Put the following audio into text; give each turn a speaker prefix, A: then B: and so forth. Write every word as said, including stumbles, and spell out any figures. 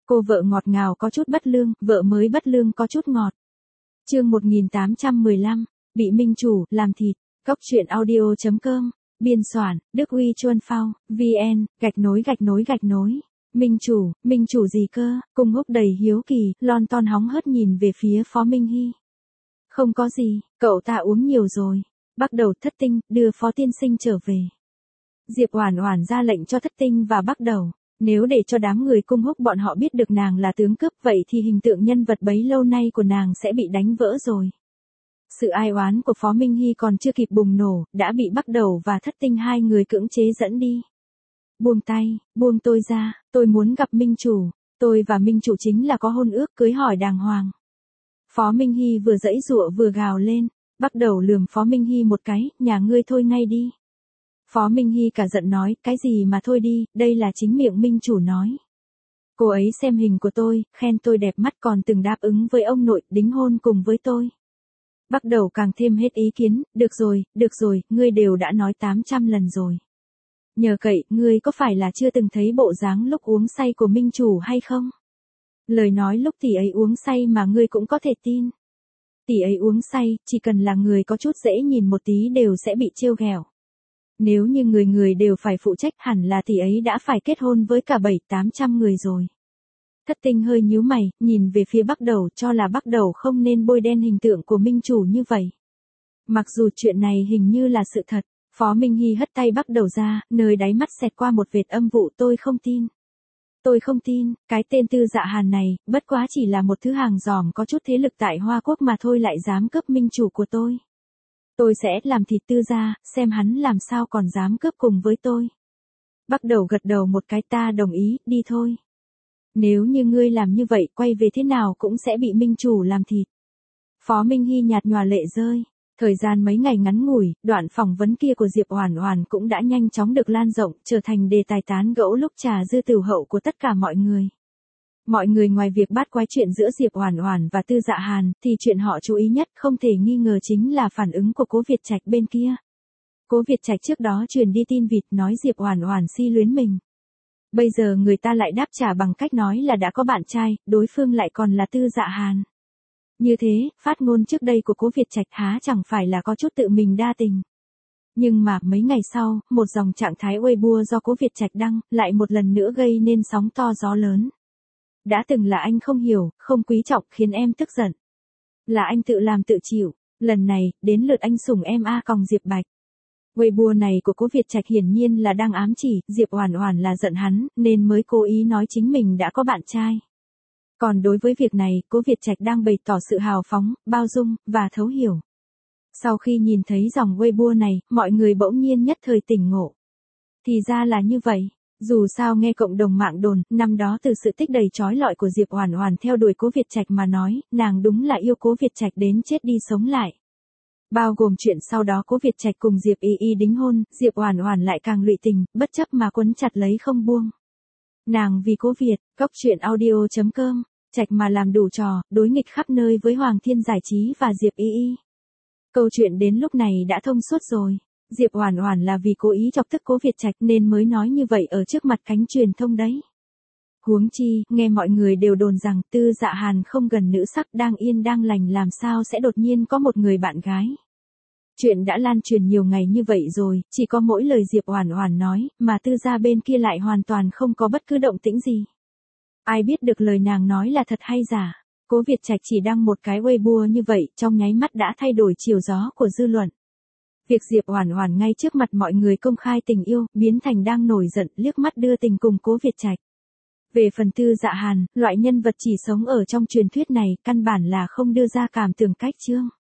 A: Cô vợ ngọt ngào có chút bất lương, vợ mới bất lương có chút ngọt. Chương một nghìn tám trăm mười lăm, bị minh chủ làm thịt. Cốc truyện audio chấm com, biên soạn, Đức Huy Chuân Phao, vn, gạch nối gạch nối gạch nối. Minh chủ, minh chủ gì cơ? Cung Húc đầy hiếu kỳ, lon ton hóng hớt nhìn về phía Phó Minh Hy. Không có gì, cậu ta uống nhiều rồi. Bắt đầu Thất Tinh, đưa Phó tiên sinh trở về. Diệp Oản Oản ra lệnh cho Thất Tinh và bắt đầu. Nếu để cho đám người Cung Húc bọn họ biết được nàng là tướng cướp vậy thì hình tượng nhân vật bấy lâu nay của nàng sẽ bị đánh vỡ rồi. Sự ai oán của Phó Minh Hy còn chưa kịp bùng nổ, đã bị Bắt Đầu và Thất Tinh hai người cưỡng chế dẫn đi. Buông tay, buông tôi ra, tôi muốn gặp minh chủ, tôi và minh chủ chính là có hôn ước cưới hỏi đàng hoàng. Phó Minh Hy vừa giãy giụa vừa gào lên, Bắt Đầu lườm Phó Minh Hy một cái, nhà ngươi thôi ngay đi. Phó Minh Hy cả giận nói, cái gì mà thôi đi, đây là chính miệng minh chủ nói. Cô ấy xem hình của tôi, khen tôi đẹp mắt còn từng đáp ứng với ông nội, đính hôn cùng với tôi. Bắt Đầu càng thêm hết ý kiến, được rồi, được rồi, ngươi đều đã nói tám trăm lần rồi. Nhờ cậy, ngươi có phải là chưa từng thấy bộ dáng lúc uống say của minh chủ hay không? Lời nói lúc tỷ ấy uống say mà ngươi cũng có thể tin. Tỷ ấy uống say, chỉ cần là người có chút dễ nhìn một tí đều sẽ bị trêu ghẹo. Nếu như người người đều phải phụ trách hẳn là tỷ ấy đã phải kết hôn với cả bảy tám trăm người rồi. Thất Tinh hơi nhíu mày, nhìn về phía Bắt Đầu cho là Bắt Đầu không nên bôi đen hình tượng của minh chủ như vậy. Mặc dù chuyện này hình như là sự thật, Phó Minh Hy hất tay Bắt Đầu ra, nơi đáy mắt xẹt qua một vệt âm vụ tôi không tin. Tôi không tin, cái tên Tư Dạ Hàn này, bất quá chỉ là một thứ hàng giòm có chút thế lực tại Hoa Quốc mà thôi lại dám cướp minh chủ của tôi. Tôi sẽ làm thịt Tư gia, xem hắn làm sao còn dám cướp cùng với tôi. Bắt Đầu gật đầu một cái ta đồng ý, đi thôi. Nếu như ngươi làm như vậy quay về thế nào cũng sẽ bị minh chủ làm thịt. Phó Minh Hy nhạt nhòa lệ rơi. Thời gian mấy ngày ngắn ngủi, đoạn phỏng vấn kia của Diệp Oản Oản cũng đã nhanh chóng được lan rộng, trở thành đề tài tán gẫu lúc trà dư tửu hậu của tất cả mọi người. Mọi người ngoài việc bát quái chuyện giữa Diệp Oản Oản và Tư Dạ Hàn, thì chuyện họ chú ý nhất không thể nghi ngờ chính là phản ứng của Cố Việt Trạch bên kia. Cố Việt Trạch trước đó truyền đi tin vịt nói Diệp Oản Oản si luyến mình. Bây giờ người ta lại đáp trả bằng cách nói là đã có bạn trai, đối phương lại còn là Tư Dạ Hàn. Như thế, phát ngôn trước đây của Cố Việt Trạch há chẳng phải là có chút tự mình đa tình. Nhưng mà mấy ngày sau, một dòng trạng thái Weibo do Cố Việt Trạch đăng, lại một lần nữa gây nên sóng to gió lớn. Đã từng là anh không hiểu, không quý trọng khiến em tức giận. Là anh tự làm tự chịu, lần này, đến lượt anh sủng em a còng Diệp Bạch. Weibo này của Cố Việt Trạch hiển nhiên là đang ám chỉ, Diệp Oản Oản là giận hắn, nên mới cố ý nói chính mình đã có bạn trai. Còn đối với việc này, Cố Việt Trạch đang bày tỏ sự hào phóng, bao dung, và thấu hiểu. Sau khi nhìn thấy dòng Weibo này, mọi người bỗng nhiên nhất thời tỉnh ngộ. Thì ra là như vậy. Dù sao nghe cộng đồng mạng đồn, năm đó từ sự tích đầy trói lọi của Diệp Oản Oản theo đuổi Cố Việt Trạch mà nói, nàng đúng là yêu Cố Việt Trạch đến chết đi sống lại. Bao gồm chuyện sau đó Cố Việt Trạch cùng Diệp Y Y đính hôn, Diệp Oản Oản lại càng lụy tình, bất chấp mà quấn chặt lấy không buông. Nàng vì Cố Việt, cốc truyện audio chấm com, Trạch mà làm đủ trò, đối nghịch khắp nơi với Hoàng Thiên Giải Trí và Diệp Y Y. Câu chuyện đến lúc này đã thông suốt rồi. Diệp Oản Oản là vì cố ý chọc tức Cố Việt Trạch nên mới nói như vậy ở trước mặt cánh truyền thông đấy. Huống chi, nghe mọi người đều đồn rằng Tư Dạ Hàn không gần nữ sắc đang yên đang lành làm sao sẽ đột nhiên có một người bạn gái. Chuyện đã lan truyền nhiều ngày như vậy rồi, chỉ có mỗi lời Diệp Oản Oản nói, mà Tư gia bên kia lại hoàn toàn không có bất cứ động tĩnh gì. Ai biết được lời nàng nói là thật hay giả. Cố Việt Trạch chỉ đăng một cái Weibo như vậy, trong nháy mắt đã thay đổi chiều gió của dư luận. Việc Diệp Oản Oản ngay trước mặt mọi người công khai tình yêu, biến thành đang nổi giận, liếc mắt đưa tình cùng Cố Việt Trạch. Về phần Tư Dạ Hàn, loại nhân vật chỉ sống ở trong truyền thuyết này, căn bản là không đưa ra cảm tưởng cách chương.